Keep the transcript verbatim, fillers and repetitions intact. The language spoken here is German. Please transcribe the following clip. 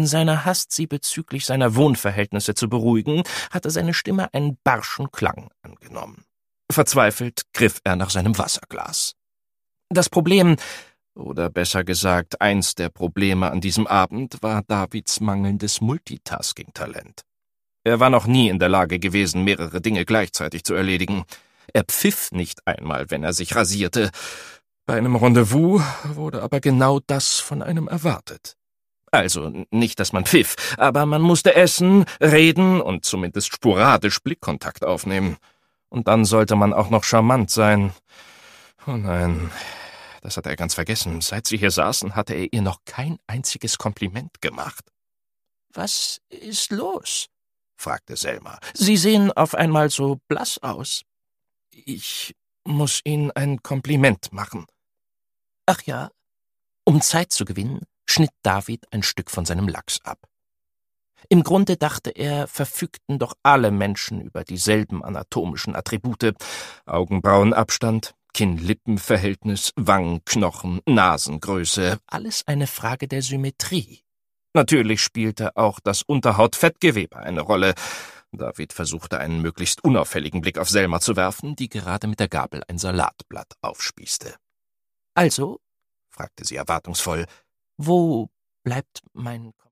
In seiner Hast, sie bezüglich seiner Wohnverhältnisse zu beruhigen, hatte seine Stimme einen barschen Klang angenommen. Verzweifelt griff er nach seinem Wasserglas. Das Problem, oder besser gesagt, eins der Probleme an diesem Abend, war Davids mangelndes Multitasking-Talent. Er war noch nie in der Lage gewesen, mehrere Dinge gleichzeitig zu erledigen. Er pfiff nicht einmal, wenn er sich rasierte. Bei einem Rendezvous wurde aber genau das von einem erwartet. Also nicht, dass man pfiff, aber man musste essen, reden und zumindest sporadisch Blickkontakt aufnehmen. Und dann sollte man auch noch charmant sein. Oh nein, das hatte er ganz vergessen. Seit sie hier saßen, hatte er ihr noch kein einziges Kompliment gemacht. »Was ist los?« fragte Selma. »Sie sehen auf einmal so blass aus.« »Ich muss Ihnen ein Kompliment machen.« »Ach ja?« Um Zeit zu gewinnen, schnitt David ein Stück von seinem Lachs ab. Im Grunde dachte er, verfügten doch alle Menschen über dieselben anatomischen Attribute: Augenbrauenabstand, Kinn-Lippen-Verhältnis, Wangenknochen, Nasengröße, alles eine Frage der Symmetrie. Natürlich spielte auch das Unterhaut-Fettgewebe eine Rolle. David versuchte, einen möglichst unauffälligen Blick auf Selma zu werfen, die gerade mit der Gabel ein Salatblatt aufspießte. »Also?« fragte sie erwartungsvoll. »Wo bleibt mein